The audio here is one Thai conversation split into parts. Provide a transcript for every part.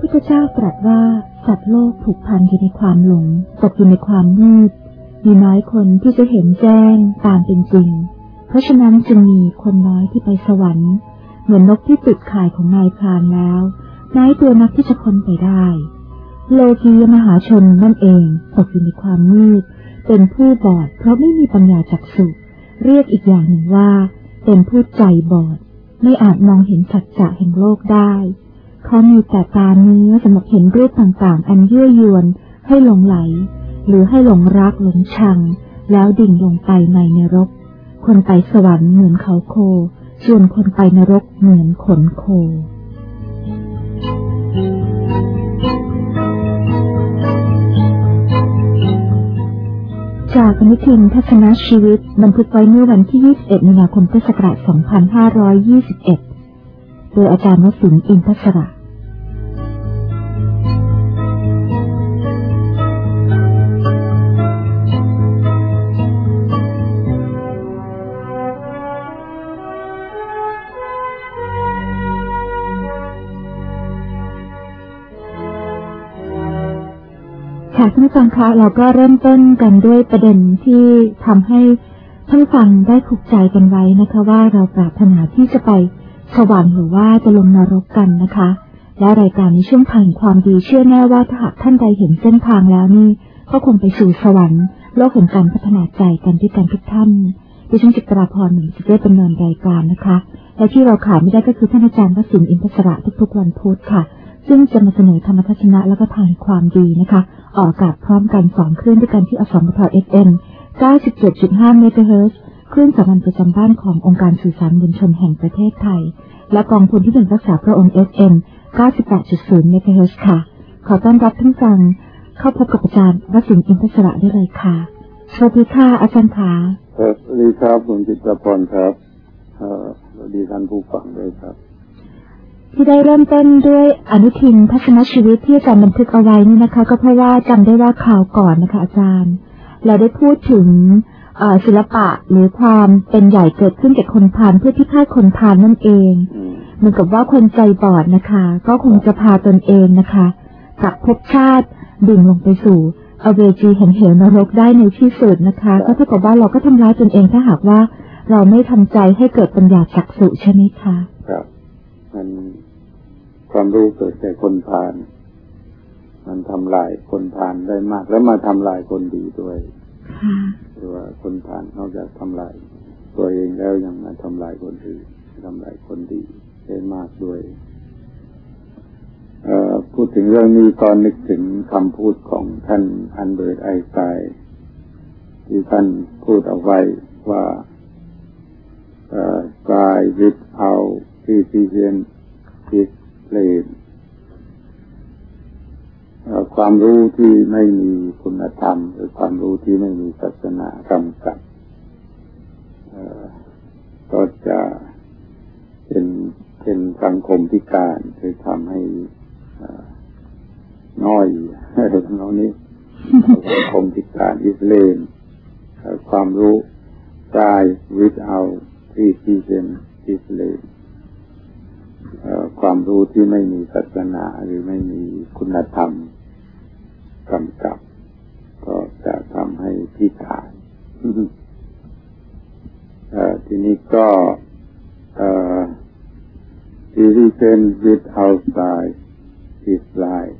พุทธเจ้าตรัสว่าสัตว์โลกผูกพันอยู่ในความหลงตกอยู่ในความมืดมีน้อยคนที่จะเห็นแจ้งตามเป็นจริงเพราะฉะนั้นจึงมีคนน้อยที่ไปสวรรค์เหมือนนกที่ติดข่ายของนายพรานแล้วน้อยตัวนักที่จะพ้นไปได้โลกียมหาชนนั่นเองตกอยู่ในความมืดเป็นผู้บอดเพราะไม่มีปัญญาจักษุเรียกอีกอย่างหนึ่งว่าเป็นผู้ใจบอดไม่อาจมองเห็นสัจจะแห่งโลกได้เขามีแต่ตาเนื้อสำหรับเห็นรูปต่างๆอันยั่วยวนให้หลงไหลหรือให้หลงรักหลงชังแล้วดิ่งลงไปในนรกคนไปสวรรค์เหมือนเขาโคส่วนคนไปนรกเหมือนขนโคจากอนุทินทัศนชีวิตบันทึกไว้เมื่อวันที่21 มีนาคม พุทธศักราช 2521 โดยอาจารย์วสินทร์ อินทศระค่ะท่านผู้ฟังคะเราก็เริ่มต้นกันด้วยประเด็นที่ทำให้ท่านฟังได้ถูกใจกันไว้นะคะว่าเราปรารถนาที่จะไปสวรรค์หรือว่าจะลงนรกกันนะคะและรายการในช่วงทางความดีเชื่อแน่ว่าถ้าหากท่านใดเห็นเส้นทางแล้วนี่ก็คงไปสู่สวรรค์โลกแห่งการพัฒนาใจกันด้วยกันทุกท่านดิฉันจิตราพรหนึ่งจะได้ดำเนินรายการนะคะและที่เราขาดไม่ได้ก็คือท่านอาจารย์วสินทร์ อินทศระทุกๆวันพุธค่ะซึ่งจะมาเสนอธรรมทัศนะและก็ทางความดีนะคะออกอากาศพร้อมกัน2คลื่นด้วยกันที่อสมท FM 97.5 เมกะเฮิรตซ์คลื่นสามัญประจำบ้านขององค์การสื่อสารมวลชนแห่งประเทศไทยและกองพลที่1รักษาพระองค์ FM 98.0 เมกะเฮิรตซ์ค่ะขอต้อนรับท่านฟังเข้าพบกับอาจารย์วสินทร์ อินทศระได้เลยค่ะสวัสดีค่ะอาจารย์ขาสวัสดีครับคุณจิตรพรครับสวัสดีท่านผู้ฟังด้วยครับที่ได้เริ่มต้นด้วยอนุทินทัศนชีวิตที่อาจารย์บันทึกเอาไว้นี่นะคะก็เพราะว่าจำได้ว่าข่าวก่อนนะคะอาจารย์เราได้พูดถึงศิลปะหรือความเป็นใหญ่เกิดขึ้นแก่คนพาลเพื่อพิฆาตคนพาลนั่นเองเหมือนกับว่าคนใจบอดนะคะก็คงจะพาตนเองนะคะกับภพชาติดิ่งลงไปสู่อเวจีแห่งเหวนรกได้ในที่สุดนะคะก็เท่ากับว่าเราก็ทำร้ายตนเองถ้าหากว่าเราไม่ทำใจให้เกิดปัญญาจักษุใช่ไหมคะครับมันความรู้เกิดแก่คนพาลมันทำลายคนพาลได้มากแล้วมาทำลายคนดีด้วยหรือว่าคนพาลนอกจากทำลายตัวเองแล้วยังมาทำลายคนอื่นทำลายคนดีได้มากด้วยพูดถึงเรื่องนี้ก็นึกถึงคำพูดของท่านอัลเบิร์ตไอน์สไตน์ที่ท่านพูดเอาไว้ว่าsky without precision is plain ความรู้ที่ไม่มีคุณธรรมหรือความรู้ที่ไม่มีศาสนากำกับก็จะเป็นสังคมพิการคือทำให้น้อยน้องนี้สังคมพิการอิสเลนความรู้ sky without precision is plainความรู้ที่ไม่มีศาสนาหรือไม่มีคุณธรรมกำกับก็จะทำให้พิการทีนี้ก็religion without sight is blind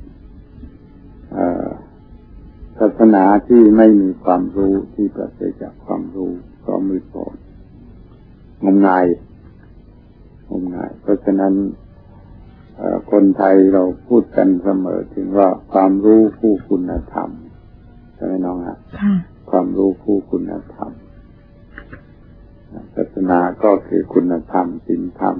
ศาสนาที่ไม่มีความรู้ที่ปราศจากความรู้ก็มืดบอดงมงายเพราะฉะนั้นคนไทยเราพูดกันเสมอถึงว่าความรู้คู่คุณธรรมใช่ไหมน้องฮะความรู้คู่คุณธรรมศาสนาก็คือคุณธรรมศีลธรรม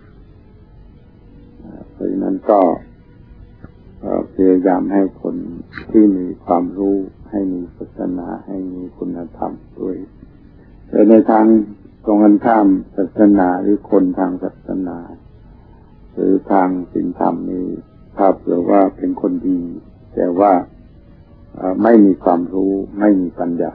เพราะฉะนั้นก็พยายามให้คนที่มีความรู้ให้มีศาสนาให้มีคุณธรรมด้วยแต่ในทางตรงกันข้ามศาสนาหรือคนทางศาสนาหรือทางศีลธรรมนี้ถ้าเผื่อว่าเป็นคนดีแต่ว่าไม่มีความรู้ไม่มีปัญญา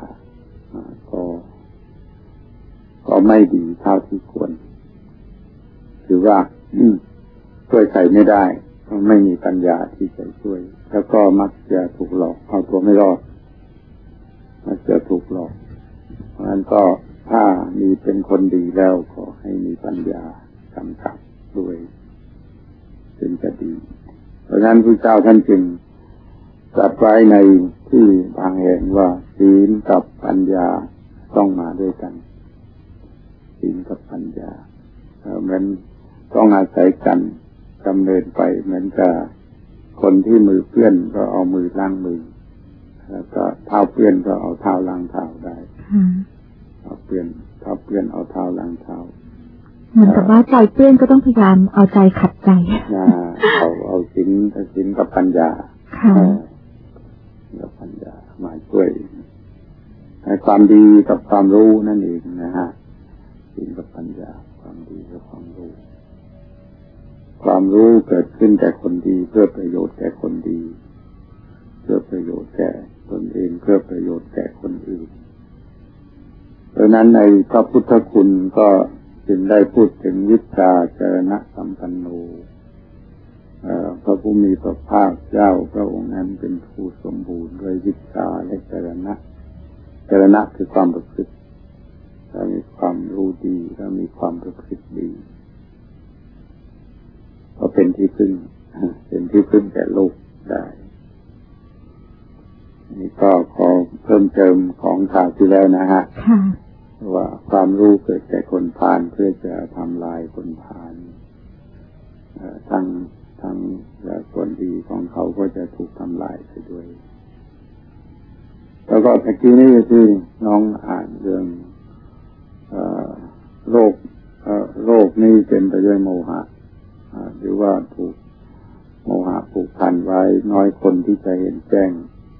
ก็ไม่ดีเท่าที่ควรคือว่าช่วยใครไม่ได้ไม่มีปัญญาที่จะช่วยแล้วก็มักจะถูกหลอกเอาตัวไม่รอดมักจะถูกหลอกเพราะฉะนั้นก็ถ้ามีเป็นคนดีแล้วขอให้มีปัญญากำกับด้วยจึงจะดีเพราะฉะนั้นพระเจ้าท่านจึงตรัสไว้ในที่บางแห่งว่าศีลกับปัญญาต้องมาด้วยกันศีลกับปัญญาเหมือนต้องอาศัยกันดำเนินไปเหมือนกับคนที่มือเปื้อนก็เอามือล้างมือแล้วก็เท้าเปื้อนก็เอาเท้าล้างเท้าได้เท้าเปื้อนเอาเท้าล้างเท้าเหมือนกับว่าใจเปื้อนก็ต้องพยายามเอาใจขัดใจเอาศีลกับปัญญากับปัญญามาช่วยให้ความดีกับความรู้นั่นเองนะฮะศีลกับปัญญาความดีกับความรู้ความรู้เกิดขึ้นแก่คนดีเพื่อประโยชน์แก่คนดีเพื่อประโยชน์แก่ตนเองเพื่อประโยชน์แก่คนอื่นเพราะนั้นในพระพุทธคุณก็จึงได้พูดถึงวิชาจรณะสัมปันโนพระผู้มีพระภาคเจ้าพระองค์นั้นเป็นผู้สมบูรณ์ด้วยวิชาและจรณะคือความประพฤติถ้ามีความรู้ดีถ้ามีความประพฤติดีก็เป็นที่พึ่งแก่โลกได้นี่ก็ขอเพิ่มเติมของข่าวที่แล้วนะฮะว่าความรู้เกิดแก่คนพาลเพื่อจะทำลายคนพาลทั้งส่วนดีของเขาก็จะถูกทำลายไปด้วยแล้วก็ตะกี้นี้ที่น้องอ่านเรื่องโลกนี้เป็นไปด้วยโมหะหรือว่าถูกโมหะผูกพันไว้น้อยคนที่จะเห็นแจ้ง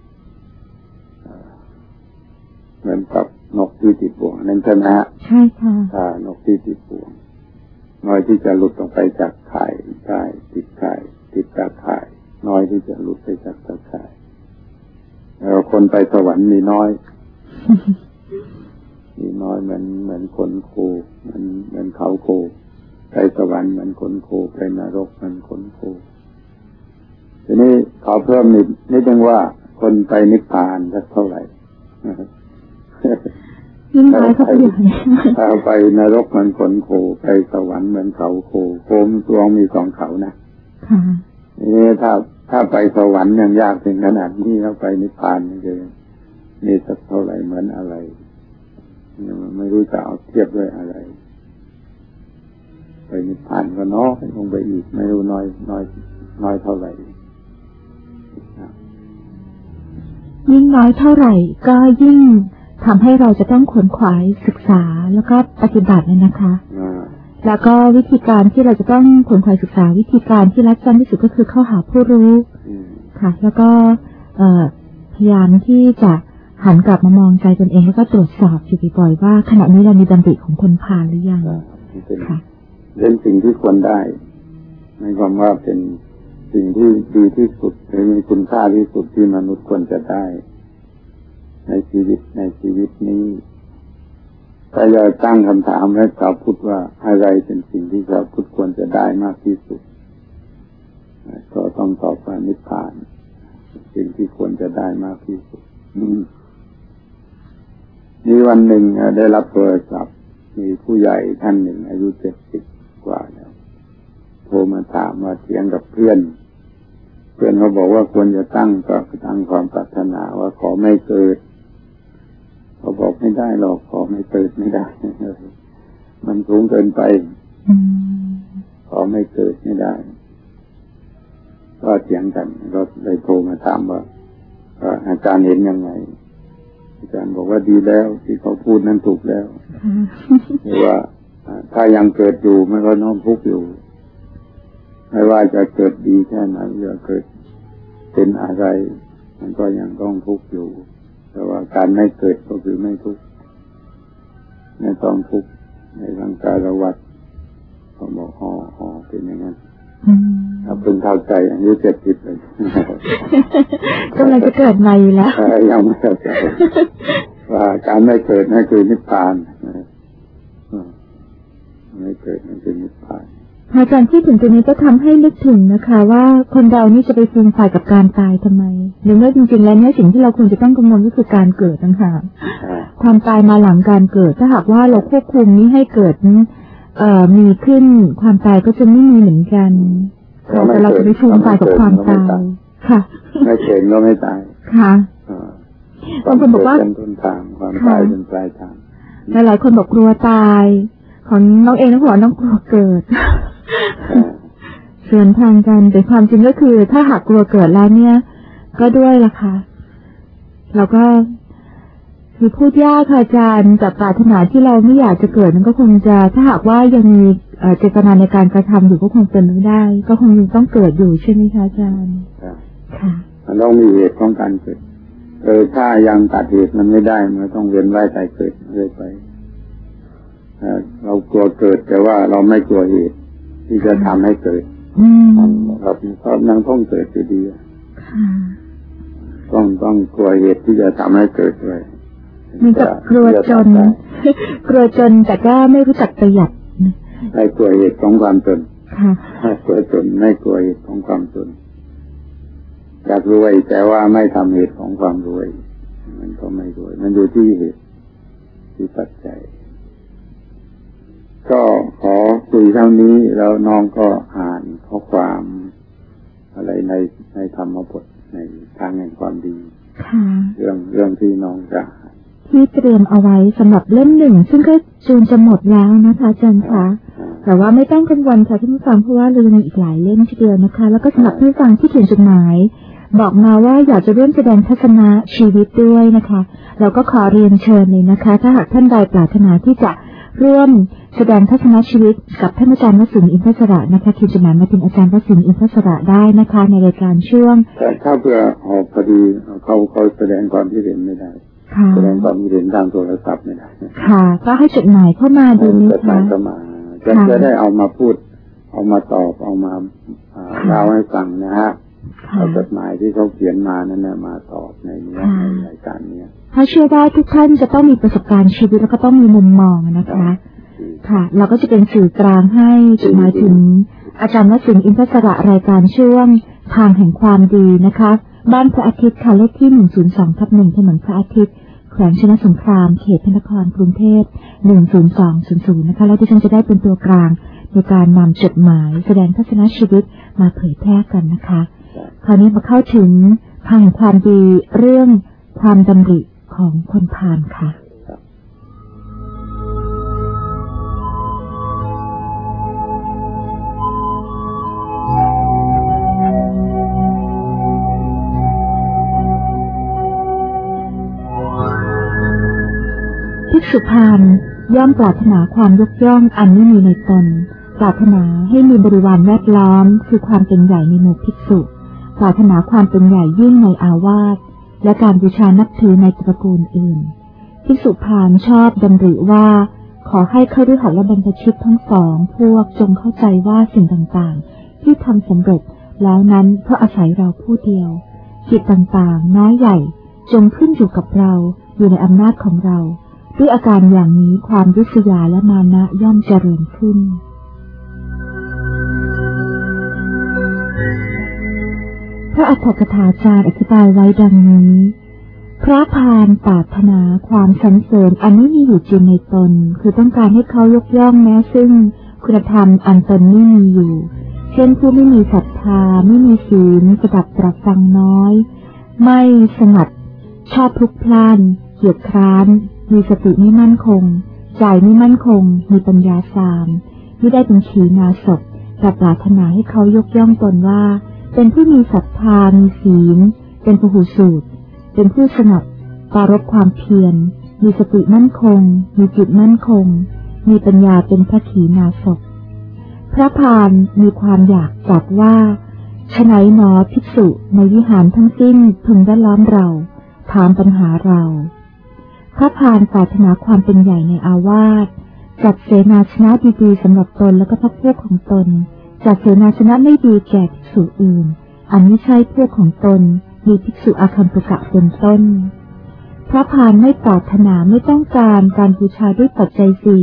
เหมือนกับนกที่ติดบ่วงนั่นใช่ไหมฮะใช่ค่ะนกที่ติดบ่วงน้อยที่จะหลุดออกไปจากข่ายได้ติดจากข่ายน้อยที่จะหลุดไปจากตาข่ายแล้วคนไปสวรรค์มีน้อยเหมือนคนโคเหมือนเขาโคไปสวรรค์เหมือนคนโคไปนรกเหมือนคนโคทีนี้ขอเพิ่มนิดนึงว่าคนไปนิพพานจะเท่าไหร่ถ้าไปนรกเหมือนคนโคไปสวรรค์เหมือนเขาโคมีตัวมีสองเขานะนี่ถ้าไปสวรรค์ยังยากถึงขนาดนี้แล้วไปนิพพานนี่มีสักเท่าไหร่เหมือนอะไรไม่รู้จะเอาเทียบด้วยอะไรไปนิพพานก็น้อยลงไปอีกไม่รู้น้อยเท่าไหร่ยิ่งน้อยเท่าไหร่ก็ยิ่งทำให้เราจะต้องขวนขวายศึกษาแล้วก็ปฏิบัตินะคะแล้วก็วิธีการที่เราจะต้องขวนขวายศึกษาวิธีการที่รัดสั้นที่สุดก็คือเข้าหาผู้รู้ค่ะแล้วก็พยายามที่จะหันกลับมามองใจตนเองแล้วก็ตรวจสอบอยู่บ่อยๆว่าขณะนี้เรามีดำริของคนพาลหรือยังค่ะเป็นสิ่งที่ควรได้ในความว่าเป็นสิ่งที่ดีที่สุดหรือมีคุณค่าที่สุดที่มนุษย์ควรจะได้ในชีวิตนี้ถ้าจะตั้งคำถามให้ชาวพุทธว่าอะไรเป็นสิ่งที่ชาวพุทธควรจะได้มากที่สุดก็ต้องตอบว่านิพพานสิ่งที่ควรจะได้มากที่สุดมีวันหนึ่งได้รับโทรศัพท์มีผู้ใหญ่ท่านหนึ่งอายุ70 กว่าแล้วโทรมาถามว่าเถียงกับเพื่อนเขาบอกว่าควรจะตั้งความปรารถนาว่าขอไม่เกิดเขาบอกไม่ได้หรอกขอไม่เกิดไม่ได้มันสูงเกินไปขอไม่เกิดไม่ได้ก็เถียงกันก็เลยโทรมาถามว่าอาจารย์เห็นยังไงอาจารย์บอกว่าดีแล้วที่เขาพูดนั้นถูกแล้วหรือว่าถ้ายังเกิดอยู่มันก็น้อมทุกข์อยู่ไม่ว่าจะเกิดดีแค่ไหนจะเกิดเป็นอะไรมันก็ยังต้องทุกข์อยู่แต่ว่าการไม่เกิดก็คือไม่ทุกข์ไม่ต้องทุกข์ในร่างกายวัฏเขาบอกเป็นอย่างนั้นถ้าเป็นเข้าใจอายุ70เลยกำลังจะเกิดใหม่แล้วยังไม่เข้าใจว่าการไม่เกิดนั่นคือนิพพานไม่เกิดนั่นคือนิพพานอาจารย์ที่ถึงตรงนี้ก็ทำให้นึกถึงนะคะว่าคนเรานี่จะไปฟูมฝ่ายกับการตายทำไมในเมื่อจริงๆแล้วเนี่ยสิ่งที่เราควรจะต้องกังวลก็คือการเกิดต่างหากความตายมาหลังการเกิดถ้าหากว่าเราควบคุมนี้ให้เกิดมีขึ้นความตายก็จะไม่มีเหมือนกันแต่เราจะไปฟูมฝ่ายกับความตายค่ะไม่เกิดก็ไม่ตายค่ะบางคนบอกว่าเป็นต้นทางความตายเป็นปลายทางหลายคนบอกกลัวตายของน้องเองน้องหัวน้องกลัวเกิดส่วนทางกันแต่ความจริงก็คือถ้าหากกลัวเกิดแล้วเนี่ยก็ด้วยล่ะค่ะเราก็คือพูดยากค่ะอาจารย์แต่ปรารถนาที่เราไม่อยากจะเกิดมันก็คงจะถ้าหากว่ายังมีเจตนาในการกระทำอยู่ก็คงเป็นไม่ได้ก็คงยังต้องเกิดอยู่ใช่ไหมคะอาจารย์ค่ะมันต้องมีเหตุของการเกิดถ้ายังตัดเหตุมันไม่ได้มันต้องเวียนว่ายตายเกิดเรื่อยไปเรากลัวเกิดแต่ว่าเราไม่กลัวเหตุที่จะทำให้เกิดเราก็ยังต้องเกิดอยู่ดีต้องกลัวเหตุที่จะทำให้เกิดด้วยมันจะกลัวจนแต่ก็ไม่รู้จักประหยัดไม่กลัวเหตุของความจนไม่กลัวจนไม่กลัวเหตุของความจนอยากรวยแต่ว่าไม่ทำเหตุของความรวยมันก็ไม่รวยมันอยู่ที่เหตุที่ปัจจัยก็ขอคุยเท่านี้แล้วน้องก็อ่านข้อความอะไรในธรรมบทในทางแห่งความดีเรื่องที่น้องจะที่เตรียมเอาไว้สำหรับเล่มหนึ่งซึ่งก็จูนจะหมดแล้วนะคะอาจารย์คะแต่ว่าไม่ต้องกังวลค่ะท่านผู้ฟังเพราะว่าเรามีอีกหลายเล่มทีเดียวนะคะแล้วก็สำหรับท่านผู้ฟังที่เขียนจดหมายบอกมาว่าอยากจะร่วมแสดงทัศนะชีวิตด้วยนะคะเราก็ขอเรียนเชิญเลยนะคะถ้าหากท่านใดปรารถนาที่จะร่วมแสดงทัศนชีวิตกับท่านอาจารย์วสินทร์อินทศระนะคะเขียนจดหมายมาถึงอาจารย์วสินทร์อินทศระได้นะคะในรายการช่วงแต่ถ้าเพื่อพอดีเขาแสดงความคิดเห็นไม่ได้แสดงความคิดเห็นทางโทรศัพท์ไม่ได้ค่ะก็ให้จดหมายเข้ามาดูไหมคะจะได้เอามาพูดเอามาตอบเอามาเล่าให้ฟังนะฮะเอาจดหมายที่เขาเขียนมานั้นมาตอบในเนื้อในรายการนี้ถ้าเชื่อว่าทุกท่านจะต้องมีประสบการณ์ชีวิตแล้วก็ต้องมีมุมมองนะคะค่ะเราก็จะเป็นสื่อกลางให้จดหมายถึงอาจารย์วสินทร์อินทศระรายการช่วงทางแห่งความดีนะคะบ้านพระอาทิตย์ค่ะเลขที่102/1ถนนพระอาทิตย์แขวงชนะสงครามเขตพระนครกรุงเทพ10200นะคะแล้วที่ฉันจะได้เป็นตัวกลางในการนำจดหมายแสดงทัศนชีวิตมาเผยแพร่กันนะคะคราวนี้มาเข้าถึงทางแห่งความดีเรื่องความดำริของคนพาลค่ะภิกษุพาลย่อมปรารถนาความยกย่องอันไม่มีในตนปรารถนาให้มีบริวารแวดล้อมคือความเป็นใหญ่ในหมู่ภิกษุปรารถนาความเป็นใหญ่ยิ่งในอาวาสและการบูชานับถือในตระกูลอื่นภิกษุพาลชอบดำริว่าขอให้คฤหัสถ์และบรรพชิตทั้งสองพวกจงเข้าใจว่าสิ่งต่างๆที่ทำสำเร็จแล้วนั้นเพราะอาศัยเราผู้เดียวกิจต่างๆน้อยใหญ่จงขึ้นอยู่กับเราอยู่ในอำนาจของเราด้วยอาการอย่างนี้ความริษยาและมานะย่อมเจริญขึ้นพระอัฏฐกถาจารย์อธิบายไว้ดังนี้พระพาลปรารถนาความสรรเสริญอันไม่มีอยู่จริงในตนคือต้องการให้เขายกย่องแม้ซึ่งคุณธรรมอันตนไม่มีอยู่เช่นผู้ไม่มีศรัทธาไม่มีศีลสดับตรับฟังน้อยไม่สงัดชอบพลุกพล่านเกียจคร้านมีสติไม่มั่นคงใจไม่มั่นคงมีปัญญาสามไม่ได้เป็นขีณาสพแต่ปรารถนาให้เขายกย่องตนว่าเป็นผู้มีศรัทธามีศีลเป็นพหูสูตรเป็นผู้สงัดปรารภความเพียรมีสติมั่นคงมีจิตมั่นคงมีปัญญาเป็นพระขีณาสพพระพาลมีความอยากจัดว่าฉไนหนอภิกษุในวิหารทั้งสิ้นพึงแวดล้อมเราถามปัญหาเราพระพาลปรารถนาความเป็นใหญ่ในอาวาสจัดเสนาสนะดีๆสำหรับตนและก็พรรคพวกของตนจัดเสนาสนะไม่ดีแก่ภิกษุอื่นอันไม่ใช่พวกของตนมีภิกษุอาคันตุกะเป็นต้นพระพาลไม่ปรารถนาไม่ต้องการบูชาด้วยปัจจัยสี่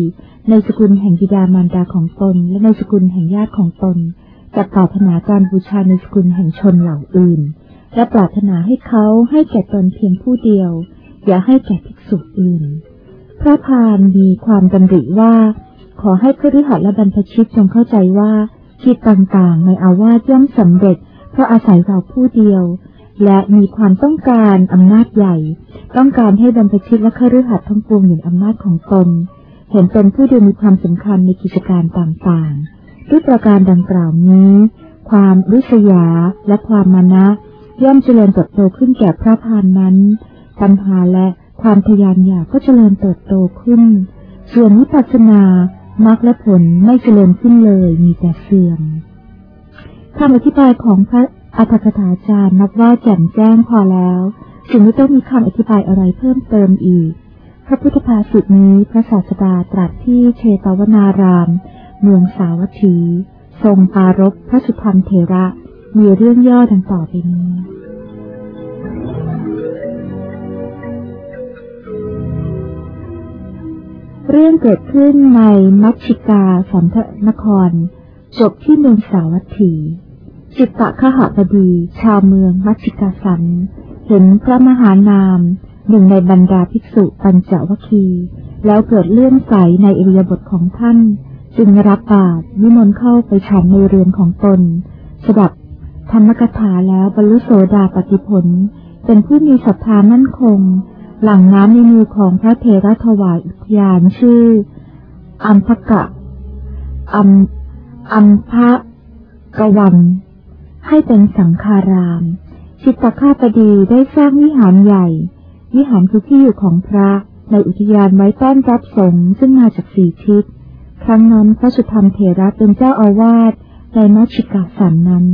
ในสกุลแห่งบิดามารดาของตนและในสกุลแห่งญาติของตนจะปรารถนาการบูชาในสกุลแห่งชนเหล่าอื่นและปรารถนาให้เขาให้แก่ตนเพียงผู้เดียวอย่าให้แก่ภิกษุอื่นพระพานมีความดำริว่าขอให้คฤหัสถ์และบรรพชิตจงเข้าใจว่ากิจต่างๆในอาวาสย่อมสำเร็จเพราะอาศัยเราผู้เดียวและมีความต้องการอำนาจใหญ่ต้องการให้บรรพชิตและคฤหัสถ์ทั้งปวงอยู่ในอำนาจของตนเห็นตนผู้เดียวมีความสำคัญในกิจการต่างๆด้วยประการดังกล่าวนี้ความริษยาและความมานะย่อมเจริญเติบโตขึ้นแก่พระพานนั้นตัณหาและความทยานอยากก็เจริญเติบโตขึ้นส่วนวิปัสสนามรรคและผลไม่เจริญขึ้นเลยมีแต่เสื่อมคำอธิบายของพระอรรถกถาจารย์นับว่าแจ่มแจ้งพอแล้วจึงไม่ต้องมีคำอธิบายอะไรเพิ่มเติมอีกพระพุทธภาษิตนี้พระศาสดาตรัสที่เชตวนารามเมืองสาวัตถีทรงปรารภพระสุธรรมเถระมีเรื่องย่อดังต่อไปนี้เรื่องเกิดขึ้นในมัชชิกาสันทนครจบที่เมืองสาวัตถีจิตตคหบดีชาวเมืองมัชชิกาสันเห็นพระมหานามหนึ่งในบรรดาภิกษุปัญจวัคคีย์แล้วเกิดเลื่อมใสในอิริยาบถของท่านจึงรับบาตรนิมนต์เข้าไปฉันในเรือนของตนสดับธรรมกถาแล้วบรรลุโสดาปัตติผลเป็นผู้มีศรัทธามั่นคงหลั่งน้ำในมือของพระเถระถวายอุทยานชื่ออัมภกวันให้เป็นสังฆารามจิตตคบดีได้สร้างวิหารใหญ่วิหารคือที่อยู่ของพระในอุทยานไว้ต้อนรับสงฆ์ซึ่งมาจากสี่ทิศครั้งนั้นพระสุธรรมเถระเป็นเจ้าอาวาสในมัชชิกาสันนั้น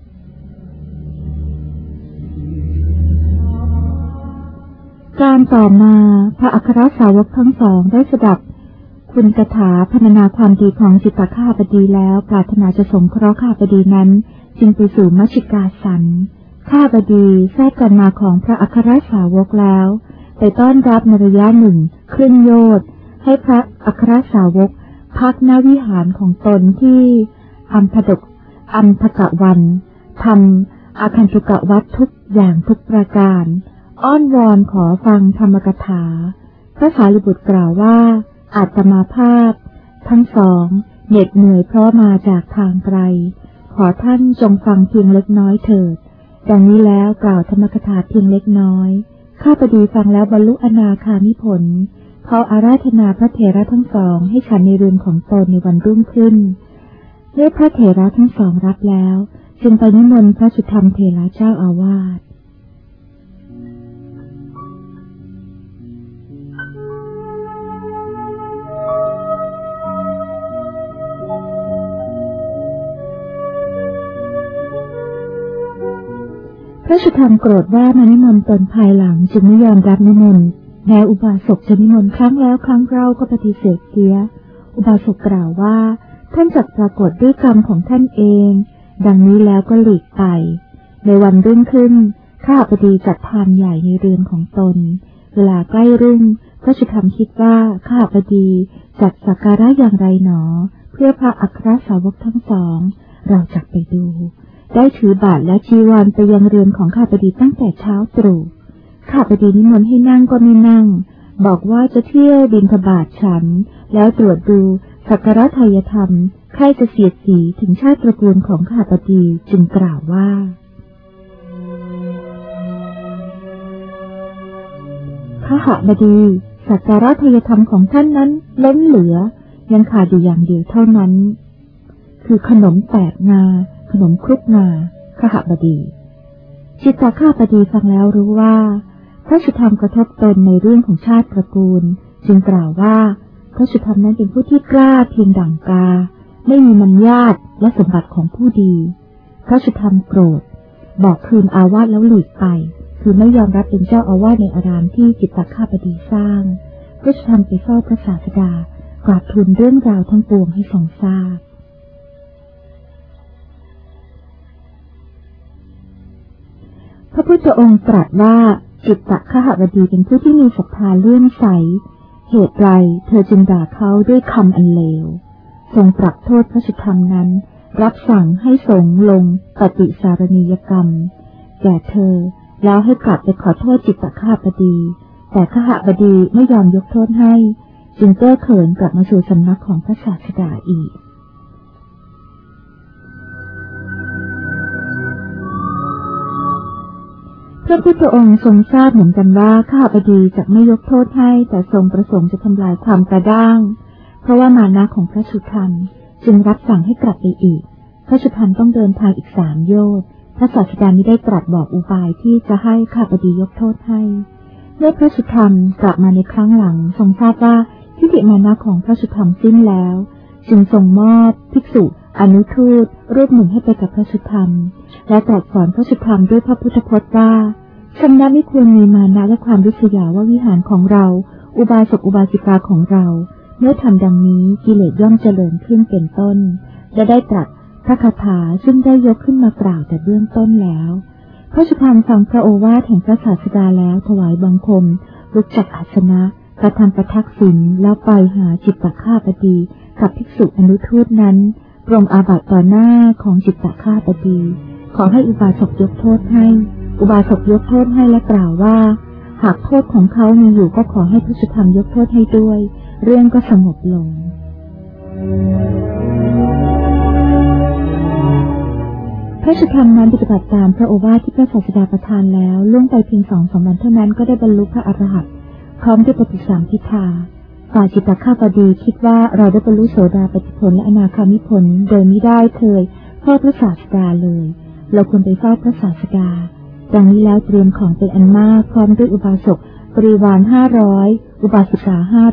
การต่อมาพระอัครสาวกทั้งสองได้สดับคุณกถาพรรณนาความดีของจิตตคบดีแล้วปรารถนาจะสงเคราะห์ข้าพดีนั้นจึงไปสู่มัชชิกาสันข้าพดีทราบกันมาของพระอัครสาวกแล้วไปต้อนรับในระยะหนึ่งครึ่งโยชน์ให้พระอัครสาวกพักณวิหารของตนที่อัมภกวันทำอาคันตุกวัตทุกอย่างทุกประการอ้อนวอนขอฟังธรรมกถาพระสารีบุตรกล่าวว่าอาตมาภาพทั้งสองเหน็ดเหนื่อยเพราะมาจากทางไกลขอท่านจงฟังเพียงเล็กน้อยเถิดดังนี้แล้วกล่าวธรรมกถาเพียงเล็กน้อยข้าพดีฟังแล้วบรรลุอนาคามิผลเขาอาราธนาพระเถระทั้งสองให้ฉันในเรือนของตนในวันรุ่งขึ้นเมื่อพระเถระทั้งสองรับแล้วจึงไปนิมนต์พระสุธรรมเถระเจ้าอาวาสพระสุธรรมโกรธว่ามานิมนต์ตนภายหลังจึงไม่ยอมรับนิมนต์แม้อุบาสกจะนิมนต์ครั้งแล้วครั้งเล่าก็ปฏิเสธเสียอุบาสกกล่าวว่าท่านจักปรากฏด้วยกรรมของท่านเองดังนี้แล้วก็หลีกไปในวันรุ่งขึ้นข้าพดีจัดทานใหญ่ในเรือนของตนเวลาใกล้รุ่งพระสุธรรมคิดว่าข้าพดีจัดสักการะอย่างไรหนอเพื่อพระอัครสาวกทั้งสองเราจักไปดูได้ถือบาตรและจีวรไปยังเรือนของข้าพดีตั้งแต่เช้าตรู่ข้าพดีนิมนต์ให้นั่งก็ไม่นั่งบอกว่าจะเที่ยวบิณฑบาตฉันแล้วตรวจดูสักการะไทยธรรมใครจะเสียดสีถึงชาติตระกูลของข้าพดีจึงกล่าวว่าข้าพดีสักการะไทยธรรมของท่านนั้นล้นเหลือยังขาดอยู่อย่างเดียวเท่านั้นคือขนมแปดงาขนมครุกงาข้าพดีจิตตข้าพดีฟังแล้วรู้ว่าพระสุธรรมกระทบตนในเรื่องของชาติตระกูลจึงกล่าวว่าพระสุธรรมนั้นเป็นผู้ที่กล้าเพียงดั่งกาไม่มีมัญญาตและสมบัติของผู้ดีพระสุธรรมโกรธบอกคืนอาวาสแล้วหลีกไปคือไม่ยอมรับเป็นเจ้าอาวาสในอารามที่จิตตข้าพดีสร้างพระสุธรรมไปเฝ้าพระศาสดากราบทูลเรื่องราวทั้งปวงให้ทรงทราบพระพุทธองค์ตรัสว่าจิตตคหบดีเป็นผู้ที่มีศรัทธาเลื่อมใสเหตุไรเธอจึงด่าเขาด้วยคำอันเลวทรงปรับโทษพระสุธรรมนั้นรับสั่งให้สงฆ์ลงปฏิสารณียกรรมแก่เธอแล้วให้กลับไปขอโทษจิตตคบดีแต่คหบดีไม่ยอมยกโทษให้จึงเก้อเขินกลับมาสู่สำนักของพระศาสดาอีกพระพุทธองค์ทรงทราบเหมือนกันว่าข้าพดีจะไม่ยกโทษให้แต่ทรงประสงค์จะทำลายความกระด้างเพราะว่ามานะของพระสุทันจึงรับสั่งให้กลับไปอีกพระสุทันต้องเดินทางอีก3 โยชน์พระศาสดานี้ได้ตรัสบอกอุบายที่จะให้ข้าพดียกโทษให้เมื่อพระสุทันกลับมาในครั้งหลังทรงทราบว่าทิฏฐิมานะของพระสุทันสิ้นแล้วจึงทรงมอบภิกษุอนุทูตรูปหนึ่งให้ไปกับพระสุทันและตรัสสอนพระสุทันด้วยพระพุทธพจน์ว่าสำนักไม่ควรมีมานะและความริษยาว่าวิหารของเราอุบาสกอุบาสิกาของเราเมื่อทำดังนี้กิเลสย่อมเจริญขึ้นเป็นต้นและได้ตรัสพระคาถาซึ่งได้ยกขึ้นมากล่าวแต่เบื้องต้นแล้วพระสุทันฟังพระโอวาทแห่งพระศาสดาแล้วถวายบังคมลุกจากอาสนะกระทำประทักษิณแล้วไปหาจิตตคบดีกับภิกษุอนุทูตนั้นปรงอาบัติต่อหน้าของจิตตคบดีขอให้อุบาสกยกโทษให้อุบาสกยกโทษให้และกล่าวว่าหากโทษของเขามีอยู่ก็ขอให้พระสุทันยกโทษให้ด้วยเรื่องก็สงบลงพระสุทันนั้นปฏิบัติตามพระโอวาทที่พระศาสดาประทานแล้วล่วงไปเพียง2-3 วันเท่านั้นก็ได้บรรลุพระอรหันต์พร้อมด้วยปฏิสัมภิทาฝ่ายจิตตคบดีคิดว่าเราได้บรรลุโสดาปัตติผลและอนาคามิผลโดยมิได้เคยเฝ้าพระศาสดาเลยเราควรไปเฝ้าพระศาสดาดังนี้แล้วเตรียมของเป็นอันมากพร้อมด้วยอุบาสกบริวาร500อุบาสิกา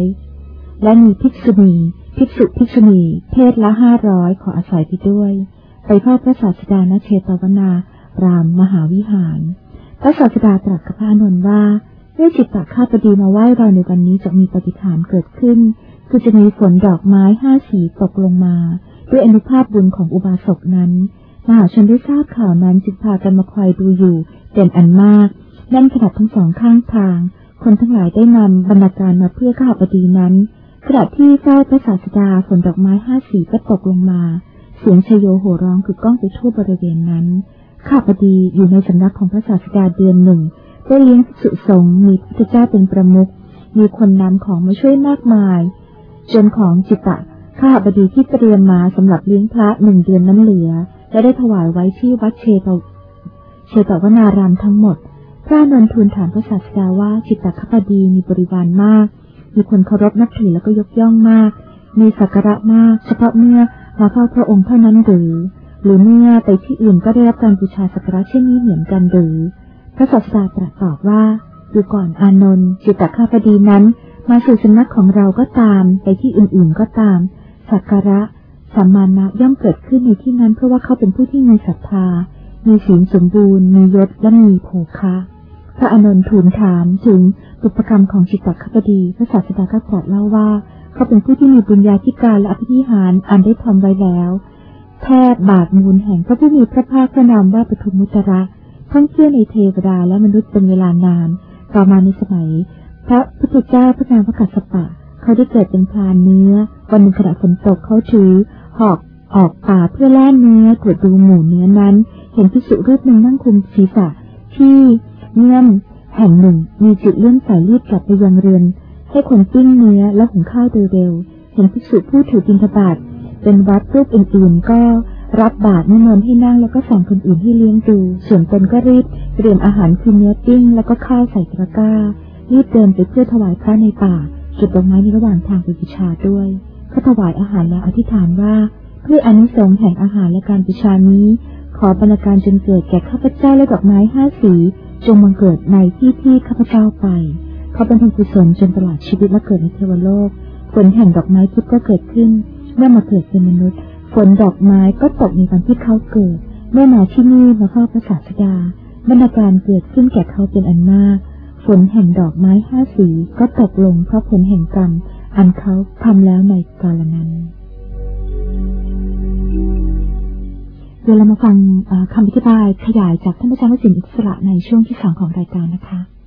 500และมีภิกษุณีเพศละ500ขออาศัยไปด้วยไปเฝ้าพระศาสดาณเชตวนารามมหาวิหารพระศาสดาตรัสกับพระอานนท์ว่าเมื่อจิตตคบดีมาไหว้เราในวันนี้จะมีปาฏิหาริย์เกิดขึ้นคือจะมีฝนดอกไม้5 สีตกลงมาด้วยอานุภาพบุญของอุบาสกนั้นมหาชนได้ทราบข่าวนั้นจึงพากันมาคอยดูอยู่เป็นอันมากแน่นขนาดทั้ง2 ข้างทางคนทั้งหลายได้นำบรรณาการมาเพื่อข้าพดีนั้นขณะที่เฝ้าพระศาสดาฝนดอกไม้5 สีก็ตกลงมาเสียงชโยโห่ร้องคือก้องไปทั่วบริเวณนั้นข้าพดีอยู่ในสำนักของพระศาสดาเดือน 1ได้เลี้ยงภิกษุสงฆ์มีพระพุทธเจ้าเป็นประมุขมีคนนำของมาช่วยมากมายจนของจิตตข้าพดีที่เตรียมมาสำหรับเลี้ยงพระ1 เดือนนั้นเหลือและได้ถวายไว้ที่วัดเชตวนารามทั้งหมดพระอานนท์ทูลถามพระศาสดาว่าจิตตคบดีมีบริวารมากมีคนเคารพนับถือแล้วก็ยกย่องมากมีสักการะมากเฉพาะเมื่อมาเฝ้าพระองค์เท่านั้นหรือเมื่อไปที่อื่นก็ได้รับการบูชาสักการะเช่นนี้เหมือนกันหรือพระศาสดาตรัสตอบว่าดูก่อนอานนท์จิตตคบดีนั้นมาสู่สำนักของเราก็ตามไปที่อื่นๆก็ตามสักการะสัมมานะย่อมเกิดขึ้นในที่นั้นเพราะว่าเขาเป็นผู้ที่มีศรัทธามีศีลสมบูรณ์มียศและมีโภคะพระอานนท์ทูลถามถึงบุพกรรมของจิตตคบดีพระศาสดาก็ตรัสเล่าว่าเขาเป็นผู้ที่มีบุญญาธิการและอภิธิหารอันได้ทำไว้แล้วแทบบาทมูลแห่งพระผู้มีพระภาคพระนามว่าปฐุมมุตระท่องเที่ยวในเทวดาและมนุษย์เป็นเวลานานต่อมาในสมัยพระพุทธเจ้าพระนามพระกัสสปะเขาได้เกิดเป็นพรานเนื้อวันหนึ่งขณะฝนตกเขาถือหอกออกป่าเพื่อล่าเนื้อตรวจดูหมู่เนื้อนั้นเห็นภิกษุรูปหนึ่งนั่งคุมศีรษะที่เงื่อมแห่งหนึ่งมีจิตเลื่อนสายรีบกลับไปยังเรือนให้คนปิ้งเนื้อและหุงข้าวโดยเร็วเห็นภิกษุผู้ถือบิณฑบาตเป็นวัดรูปอื่นๆก็รับบาตรนิมนต์ให้นั่งแล้วก็สั่งคนอื่นให้เลี้ยงดูส่วนตนก็รีบเตรียมอาหารคือเนื้อปิ้งแล้วก็ข้าวใส่ตะกร้ารีบเดินไปเพื่อถวายพระในป่าเก็บดอกไม้ในระหว่างทางไปบูชาด้วยเขาถวายอาหารแล้วอธิษฐานว่าเพื่ออานิสงส์แห่งอาหารและการบูชานี้ขอบรรณาการจงเกิดแก่ข้าพเจ้าและดอกไม้5 สีจงบังเกิดในที่ข้าพเจ้าไปเขาบำเพ็ญกุศลจนตลอดชีวิตและเกิดในเทวโลกผลแห่งดอกไม้ทิพย์ก็เกิดขึ้นเมื่อมาเกิดเป็นมนุษย์ฝนดอกไม้ก็ตกในวันที่เขาเกิดเมื่อมาที่นี่มาเฝ้าพระศาสดาบรรณาการเกิดขึ้นแก่เขาเป็นอันมากฝนแห่งดอกไม้5 สีก็ตกลงเพราะผลแห่งกรรมอันเขาทำแล้วในกาลนั้นเดี๋ยวเรามาฟังคำอธิบายขยายจากท่านอาจารย์วสินทร์อิสระในช่วงที่2ของรายการนะคะ